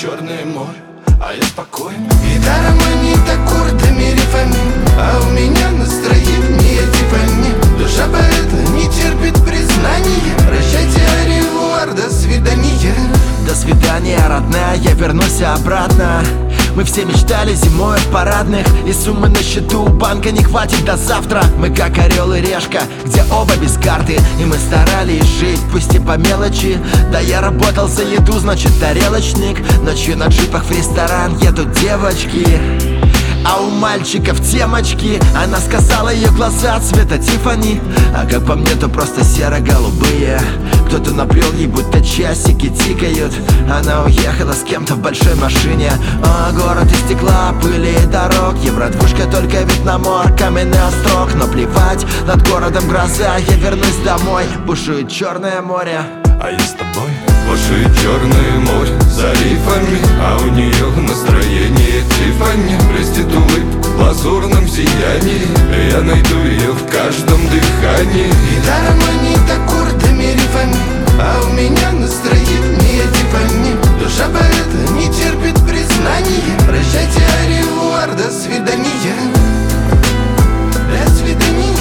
Черное море, а я спокоен. Гитара манит аккордами, рифами, а у меня настроение типа душа поэта не терпит признания. Прощайте, аревуар, до свидания. До свидания, родная, я вернусь обратно. Мы все мечтали зимой в парадных, и суммы на счету банка не хватит до завтра. Мы как орел и решка, где оба без карты, и мы старались жить, пусть и по мелочи. Да я работал за еду, значит тарелочник. Ночью на джипах в ресторан едут девочки, а у мальчиков темочки. Она сказала, ее глаза цвета Тиффани, а как по мне, то просто серо-голубые. Кто-то напрел ей, будто часики тикают. Она уехала с кем-то в большой машине. Город из стекла, пыли и дорог. Евро-двушка, только вид на мор, каменный острог. Но плевать, над городом гроза, я вернусь домой. Бушует Черное море, а я с тобой. Бушует Черное море за рифами, а у нее настроение Тиффани. Блестит улыбка в лазурном сиянии, я найду ее в каждом дыхании. Гитара манит аккордами, рифами, а у меня настроение Тиффани. Душа поэта не терпит признания. Прощайте, аревуар, до свидания. До свидания.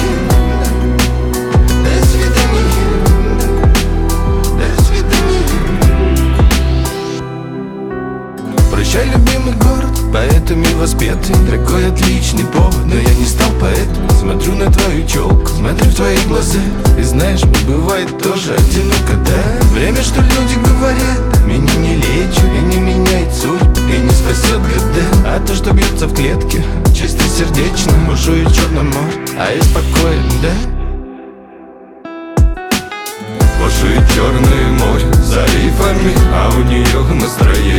До свидания. Прощай, любимый город, поэтами воспетый. Такой отличный повод, но я не стал поэтом. Смотрю на твою челку, смотрю в твои глаза, и знаешь, мне бывает тоже одиноко, да? Время, что люди говорят, меня не лечит и не меняет суть, и не спасет года. А то, что бьется в клетке, чисто сердечно. Бушует Черное море, а я спокоен, да? Бушует Черное море за рифами, а у нее настроение